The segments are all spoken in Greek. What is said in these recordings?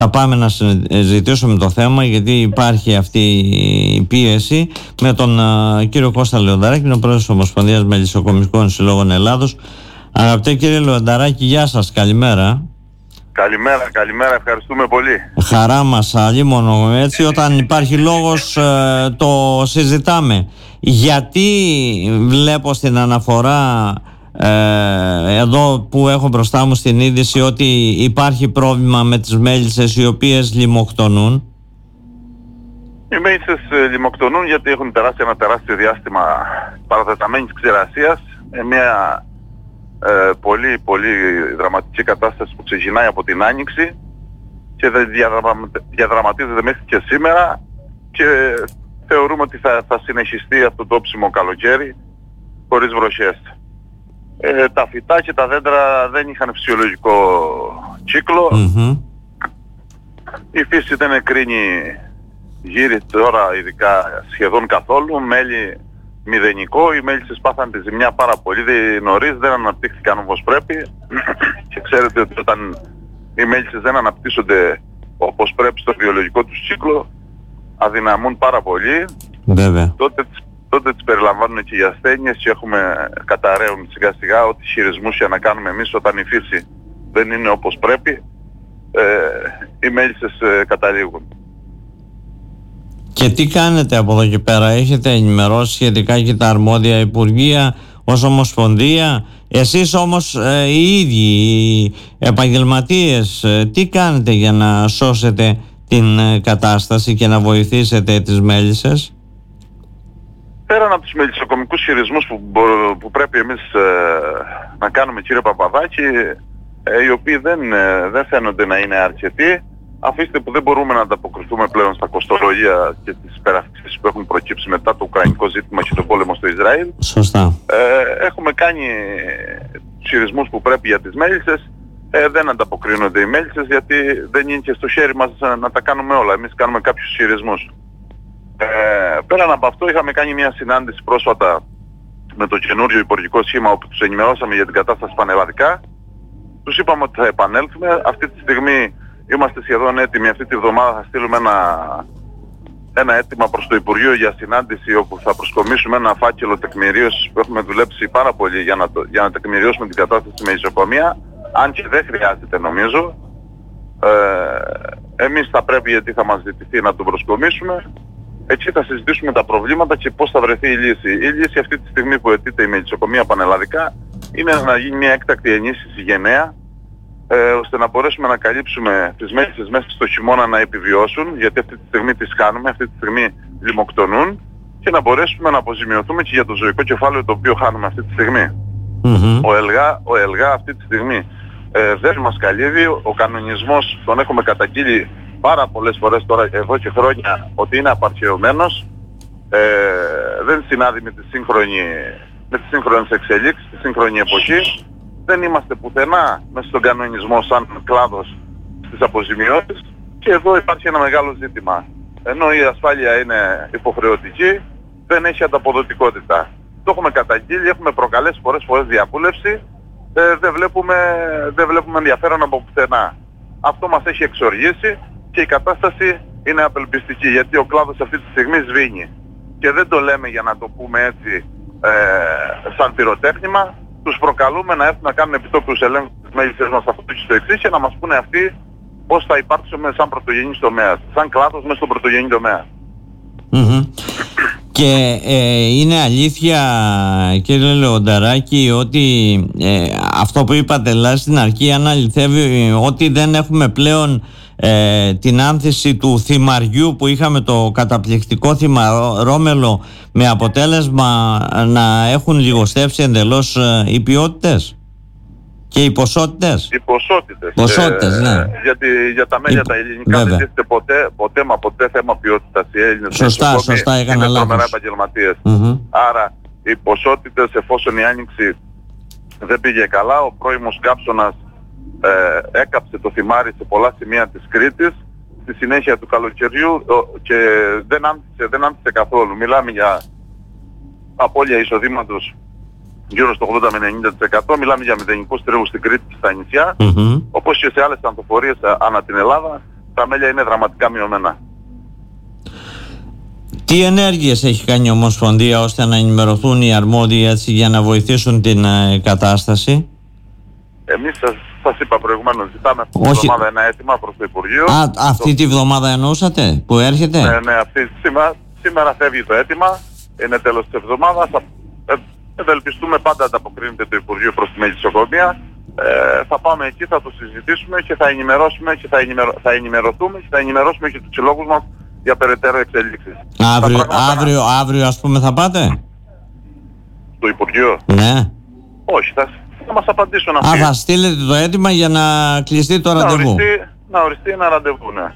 θα πάμε να συζητήσουμε το θέμα, γιατί υπάρχει αυτή η πίεση, με τον κύριο Κώστα Λεονταράκη, τον πρόεδρο της Ομοσπονδίας Μελισσοκομικών Συλλόγων Ελλάδος. Αγαπητέ κύριε Λεονταράκη, γεια σας, καλημέρα. Καλημέρα, ευχαριστούμε πολύ. Χαρά μας, αλλήμωνο έτσι, όταν υπάρχει λόγος το συζητάμε. Γιατί βλέπω στην αναφορά εδώ που έχω μπροστά μου στην είδηση ότι υπάρχει πρόβλημα με τις μέλισσες οι οποίες λιμοκτονούν? Οι μέλισσες λιμοκτονούν γιατί έχουν περάσει ένα τεράστιο διάστημα παρατεταμένης ξηρασίας, μια πολύ δραματική κατάσταση που ξεκινάει από την Άνοιξη και διαδραματίζεται μέχρι και σήμερα, και θεωρούμε ότι θα συνεχιστεί αυτό το όψιμο καλοκαίρι χωρίς βροχές. Τα φυτά και τα δέντρα δεν είχαν φυσιολογικό κύκλο. Η φύση δεν εκρίνει γύρι τώρα ειδικά σχεδόν καθόλου, μέλι μηδενικό. Οι μέλισσες πάθαν τη ζημιά πάρα πολύ νωρίς, δεν αναπτύχθηκαν όπως πρέπει και ξέρετε ότι όταν οι μέλισσες δεν αναπτύσσονται όπως πρέπει στο βιολογικό τους κύκλο, αδυναμούν πάρα πολύ. Βέβαια. Τότε τις περιλαμβάνουν και οι ασθένειες και καταραίουν σιγά σιγά ό,τι χειρισμούς για να κάνουμε εμείς όταν η φύση δεν είναι όπως πρέπει, οι μέλισσες καταλήγουν. Και τι κάνετε από εδώ και πέρα? Έχετε ενημερώσει σχετικά και τα αρμόδια υπουργεία ως Ομοσπονδία? Εσείς όμως οι ίδιοι οι επαγγελματίες, τι κάνετε για να σώσετε την κατάσταση και να βοηθήσετε τις μέλισσες? Πέραν από τους μελισσοκομικούς χειρισμούς που πρέπει εμείς να κάνουμε, κύριε Παπαδάκη, οι οποίοι δεν φαίνονται να είναι αρκετοί, αφήστε που δεν μπορούμε να ανταποκριθούμε πλέον στα κοστολογία και τις υπεραυξήσεις που έχουν προκύψει μετά το ουκρανικό ζήτημα και τον πόλεμο στο Ισραήλ. Σωστά. Έχουμε κάνει τους χειρισμούς που πρέπει για τις μέλισσες, δεν ανταποκρίνονται οι μέλισσες γιατί δεν είναι και στο χέρι μας να τα κάνουμε όλα. Εμείς κάνουμε κάποιους χειρισμούς. Πέραν από αυτό είχαμε κάνει μια συνάντηση πρόσφατα με το καινούριο υπουργικό σχήμα, όπου τους ενημερώσαμε για την κατάσταση πανελλαδικά. Τους είπαμε ότι θα επανέλθουμε. Αυτή τη στιγμή είμαστε σχεδόν έτοιμοι. Αυτή τη βδομάδα θα στείλουμε ένα αίτημα προς το Υπουργείο για συνάντηση, όπου θα προσκομίσουμε ένα φάκελο τεκμηρίωσης που έχουμε δουλέψει πάρα πολύ για να τεκμηριώσουμε την κατάσταση στη μελισσοκομεία, αν και δεν χρειάζεται νομίζω. Εμείς θα πρέπει, γιατί θα μας ζητηθεί, να τον προσκομίσουμε. Έτσι θα συζητήσουμε τα προβλήματα και πώς θα βρεθεί η λύση. Η λύση αυτή τη στιγμή που αιτείται η μελισσοκομεία πανελλαδικά είναι να γίνει μια έκτακτη ενίσχυση γενναία, ώστε να μπορέσουμε να καλύψουμε τις μέλισσες μέσα στο χειμώνα να επιβιώσουν, γιατί αυτή τη στιγμή τις χάνουμε, αυτή τη στιγμή λιμοκτονούν, και να μπορέσουμε να αποζημιωθούμε και για το ζωικό κεφάλαιο το οποίο χάνουμε αυτή τη στιγμή. Ο ΕΛΓΑ αυτή τη στιγμή δεν μας καλύβει. Ο κανονισμός τον έχουμε καταγγείλει πάρα πολλές φορές τώρα, εδώ και χρόνια, ότι είναι απαρχαιωμένος, δεν συνάδει με τις σύγχρονες εξελίξεις, τη σύγχρονη εποχή. Δεν είμαστε πουθενά μέσα στον κανονισμό σαν κλάδος στις αποζημιώσεις, και εδώ υπάρχει ένα μεγάλο ζήτημα. Ενώ η ασφάλεια είναι υποχρεωτική, δεν έχει ανταποδοτικότητα. Το έχουμε καταγγείλει, έχουμε προκαλέσει φορές διαβούλευση, δεν βλέπουμε ενδιαφέρον από πουθενά. Αυτό μας έχει εξοργήσει και η κατάσταση είναι απελπιστική, γιατί ο κλάδος αυτή τη στιγμή σβήνει. Και δεν το λέμε για να το πούμε έτσι σαν πυροτέχνημα. Τους προκαλούμε να έρθουν να κάνουν επιτόπιους ελέγχους της μέλισσες μας αυτό και στο εξής, και να μας πούνε αυτοί πώς θα υπάρξουμε σαν πρωτογενής τομέας, σαν κλάδος μέσα στον πρωτογενή τομέα. Και είναι αλήθεια, κύριε Λεονταράκη, ότι αυτό που είπατε στην αρχή, αν αληθεύει ότι δεν έχουμε πλέον την άνθηση του θυμαριού που είχαμε, το καταπληκτικό θυμαρόμελο, με αποτέλεσμα να έχουν λιγοστεύσει εντελώς οι ποιότητες και οι ποσότητες. Οι ποσότητες, ναι. Γιατί για τα μέλια τα ελληνικά δεν τίθεται ποτέ θέμα ποιότητας. Οι Έλληνες σωστά, είναι τρομερά επαγγελματίες. Άρα οι ποσότητες, εφόσον η άνοιξη δεν πήγε καλά, ο πρώιμος κάψονας έκαψε το θυμάρι σε πολλά σημεία της Κρήτης στη συνέχεια του καλοκαιριού και δεν άνθησε καθόλου. Μιλάμε για απώλεια εισοδήματος γύρω στο 80 με 90%. Μιλάμε για μηδενικούς τρίγους στην Κρήτη και στα νησιά, όπως και σε άλλες ανθοφορίες ανά την Ελλάδα. τα μέλια είναι δραματικά μειωμένα. Τι ενέργειες έχει κάνει η Ομοσπονδία ώστε να ενημερωθούν οι αρμόδιοι έτσι, για να βοηθήσουν την κατάσταση? Εμείς σας είπα προηγουμένως, ζητάμε αυτή τη βδομάδα ένα αίτημα προς το Υπουργείο. Αυτή τη βδομάδα εννοούσατε που έρχεται? Ναι, σήμερα φεύγει το αίτημα, είναι τέλος της εβδομάδας. Ευελπιστούμε, πάντα ανταποκρίνεται το Υπουργείο προς τη μελισσοκομεία. Θα πάμε εκεί, θα το συζητήσουμε και θα ενημερώσουμε και θα ενημερωθούμε και θα ενημερώσουμε και τους συλλόγους μας για περαιτέρω εξελίξεις. Αύριο ας πούμε θα πάτε? Στο Υπουργείο? Ναι. Όχι, θα μας απαντήσουν αυτοί. Θα στείλετε το αίτημα για να κλειστεί το ραντεβού. Να οριστεί ένα ραντεβού, ναι.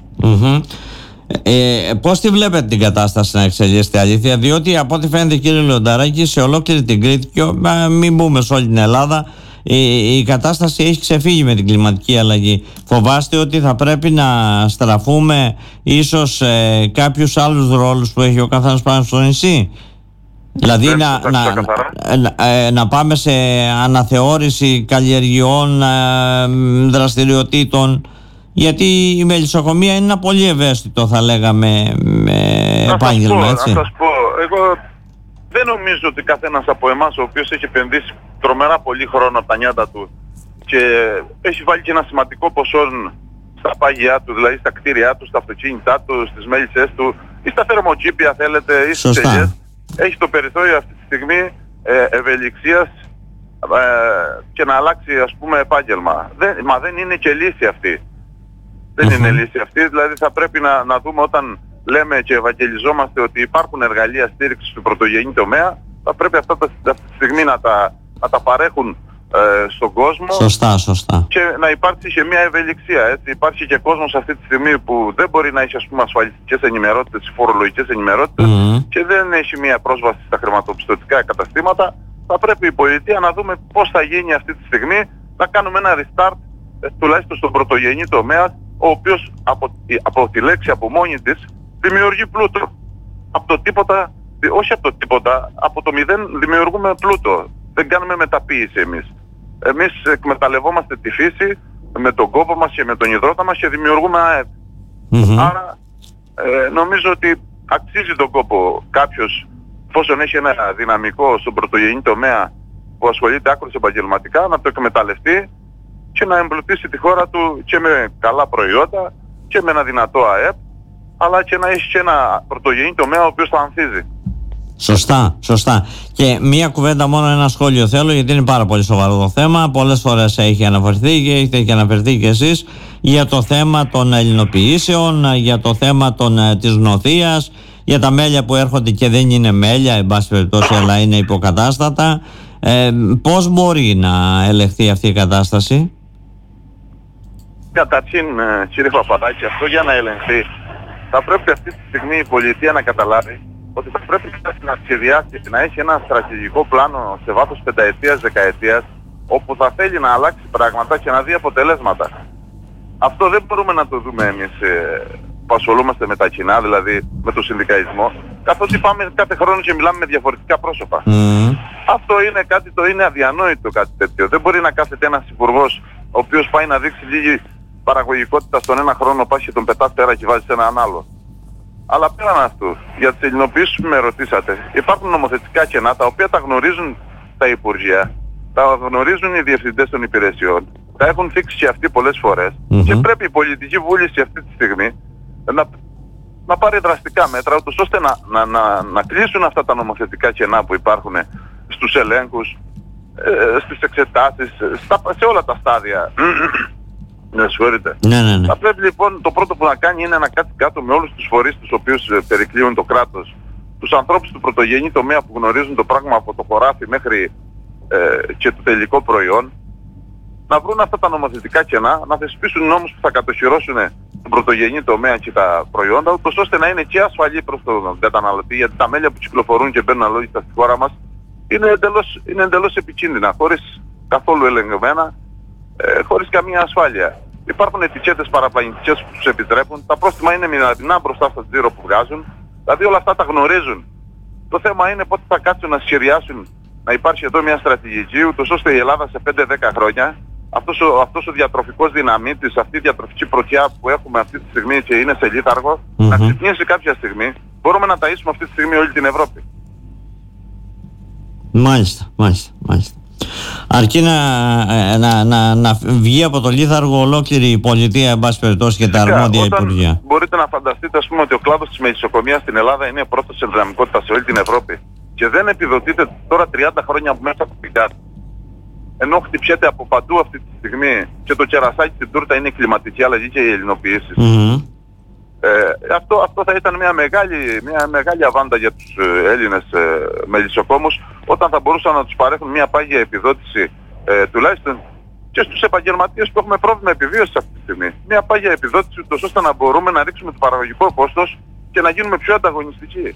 Πώς τη βλέπετε την κατάσταση να εξελίσσεται, αλήθεια? Διότι από ό,τι φαίνεται, κύριε Λεονταράκη, σε ολόκληρη την Κρήτη και μην πούμε σε όλη την Ελλάδα, η κατάσταση έχει ξεφύγει με την κλιματική αλλαγή. Φοβάστε ότι θα πρέπει να στραφούμε ίσως κάποιους άλλους ρόλους που έχει ο καθένας πάνω στο νησί? Δηλαδή να πάμε σε αναθεώρηση καλλιεργειών, δραστηριοτήτων, γιατί η μελισσοκομεία είναι ένα πολύ ευαίσθητο, θα λέγαμε, επάγγελμα, έτσι. Να σας πω, εγώ δεν νομίζω ότι καθένας από εμάς ο οποίος έχει επενδύσει τρομερά πολύ χρόνο από τα νιάτα του και έχει βάλει και ένα σημαντικό ποσό στα πάγια του, δηλαδή στα κτίρια του, στα αυτοκίνητά του, στις μέλισσές του ή στα θερμοκήπια θέλετε ή στις ελιές, έχει το περιθώριο αυτή τη στιγμή ευελιξίας και να αλλάξει, ας πούμε, επάγγελμα. Μα δεν είναι και λύση αυτή. Δεν είναι λύση αυτή, δηλαδή θα πρέπει να δούμε, όταν λέμε και ευαγγελιζόμαστε ότι υπάρχουν εργαλεία στήριξης του πρωτογενή τομέα, θα πρέπει αυτά αυτή τη στιγμή να τα παρέχουν στον κόσμο. Σωστά. Και να υπάρξει και μια ευελιξία, έτσι. Υπάρχει και κόσμος αυτή τη στιγμή που δεν μπορεί να έχει, ας πούμε, ασφαλιστικές ενημερότητες, φορολογικές ενημερότητες και δεν έχει μια πρόσβαση στα χρηματοπιστωτικά καταστήματα. Θα πρέπει η πολιτεία να δούμε πώς θα γίνει αυτή τη στιγμή, να κάνουμε ένα restart, τουλάχιστον στον πρωτογενή τομέα, ο οποίος από τη λέξη από μόνη της δημιουργεί πλούτο. Από το τίποτα, όχι από το τίποτα, από το μηδέν δημιουργούμε πλούτο. Δεν κάνουμε μεταποίηση εμείς. Εμείς εκμεταλλευόμαστε τη φύση με τον κόπο μας και με τον υδρότα μας και δημιουργούμε ΑΕΠ. Άρα νομίζω ότι αξίζει τον κόπο κάποιος, εφόσον έχει ένα δυναμικό στον πρωτογενή τομέα που ασχολείται άκρως επαγγελματικά, να το εκμεταλλευτεί και να εμπλουτίσει τη χώρα του και με καλά προϊόντα και με ένα δυνατό ΑΕΠ, αλλά και να έχει και ένα πρωτογενή τομέα ο οποίος θα ανθίζει. Σωστά. Και μία κουβέντα μόνο, ένα σχόλιο θέλω, γιατί είναι πάρα πολύ σοβαρό το θέμα. Πολλές φορές έχει αναφερθεί και έχετε και αναφερθεί και εσείς για το θέμα των ελληνοποιήσεων, για το θέμα της νοθείας, για τα μέλια που έρχονται και δεν είναι μέλια, εν πάση περιπτώσει, αλλά είναι υποκατάστατα. Πώς μπορεί να ελεγχθεί αυτή η κατάσταση? Καταρχήν, κύριε Παπαδάκη, αυτό για να ελεγχθεί θα πρέπει αυτή τη στιγμή η πολιτεία να καταλάβει ότι θα πρέπει να σχεδιάσει, να έχει ένα στρατηγικό πλάνο σε βάθος πενταετίας, δεκαετίας, όπου θα θέλει να αλλάξει πράγματα και να δει αποτελέσματα. Αυτό δεν μπορούμε να το δούμε εμείς που ασχολούμαστε με τα κοινά, δηλαδή με το συνδικαλισμό, καθότι πάμε κάθε χρόνο και μιλάμε με διαφορετικά πρόσωπα. Αυτό είναι κάτι, είναι αδιανόητο κάτι τέτοιο. Δεν μπορεί να κάθεται ένας υπουργός ο οποίος πάει να δείξει λίγη παραγωγικότητα στον ένα χρόνο, πάει και τον πετάς πέρα και βάζει έναν άλλο. Αλλά πέραν αυτού, για τις ελληνοποιήσεις που με ρωτήσατε, υπάρχουν νομοθετικά κενά τα οποία τα γνωρίζουν τα Υπουργεία, τα γνωρίζουν οι διευθυντές των υπηρεσιών, τα έχουν θίξει και αυτοί πολλές φορές και πρέπει η πολιτική βούληση αυτή τη στιγμή να πάρει δραστικά μέτρα, ούτως ώστε να κλείσουν αυτά τα νομοθετικά κενά που υπάρχουν στους ελέγχους, στις εξετάσεις, σε όλα τα στάδια. Ναι, συγχωρείτε. Ναι. Θα πρέπει λοιπόν το πρώτο που να κάνει είναι να κάτσει κάτω με όλους τους φορείς τους οποίους περικλείουν το κράτος, τους ανθρώπους του πρωτογενή τομέα που γνωρίζουν το πράγμα από το χωράφι μέχρι και το τελικό προϊόν, να βρουν αυτά τα νομοθετικά κενά, να θεσπίσουν νόμους που θα κατοχυρώσουν τον πρωτογενή τομέα και τα προϊόντα, ούτως ώστε να είναι και ασφαλή προς τον καταναλωτή, γιατί τα μέλια που κυκλοφορούν και μπαίνουν αλόγιστα στη χώρα μας είναι εντελώς επικίνδυνα, χωρίς καθόλου ελεγμένα, χωρίς καμία ασφάλεια. Υπάρχουν ετικέτες παραπλανητικές που τους επιτρέπουν, τα πρόστιμα είναι μηδενικά μπροστά στο τζίρο που βγάζουν, δηλαδή όλα αυτά τα γνωρίζουν. Το θέμα είναι πότε θα κάτσουν να σχεδιάσουν να υπάρχει εδώ μια στρατηγική, ούτως ώστε η Ελλάδα σε 5-10 χρόνια αυτός ο διατροφικός δυναμίτης, αυτή η διατροφική πρωτιά που έχουμε αυτή τη στιγμή και είναι σε λίθαργο, να ξυπνήσει κάποια στιγμή. Μπορούμε να ταΐσουμε αυτή τη στιγμή όλη την Ευρώπη. Μάλιστα. Αρκεί να βγει από το λίθαργο ολόκληρη η πολιτεία, εν πάση περιπτώσει, και τα αρμόδια υπουργεία. Μπορείτε να φανταστείτε, ας πούμε, ότι ο κλάδος της μελισσοκομείας στην Ελλάδα είναι πρώτος σε δυναμικότητα σε όλη την Ευρώπη. Και δεν επιδοτείται τώρα 30 χρόνια μέσα από την κάτω. Ενώ χτυπιέται από παντού αυτή τη στιγμή και το κερασάκι στην τούρτα είναι η κλιματική αλλαγή και οι ελληνοποιήσεις. Αυτό θα ήταν μια μεγάλη αβάντα για τους Έλληνες μελισσοκόμους, όταν θα μπορούσαν να τους παρέχουν μια πάγια επιδότηση, τουλάχιστον και στους επαγγελματίες που έχουμε πρόβλημα επιβίωσης αυτή τη στιγμή. Μια πάγια επιδότηση, ούτως ώστε να μπορούμε να ρίξουμε το παραγωγικό κόστος και να γίνουμε πιο ανταγωνιστικοί.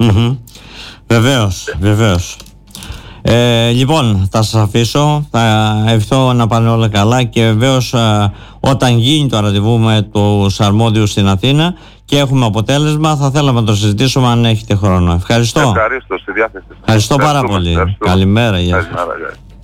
Βεβαίως. Λοιπόν, θα σας αφήσω, θα ευχηθώ να πάνε όλα καλά και βεβαίως όταν γίνει το ραντεβού με τους αρμόδιους στην Αθήνα και έχουμε αποτέλεσμα, θα θέλαμε να το συζητήσουμε αν έχετε χρόνο. Ευχαριστώ. Ευχαριστώ, στη διάθεση. Ευχαριστώ πάρα πολύ. Καλημέρα. Γεια σας.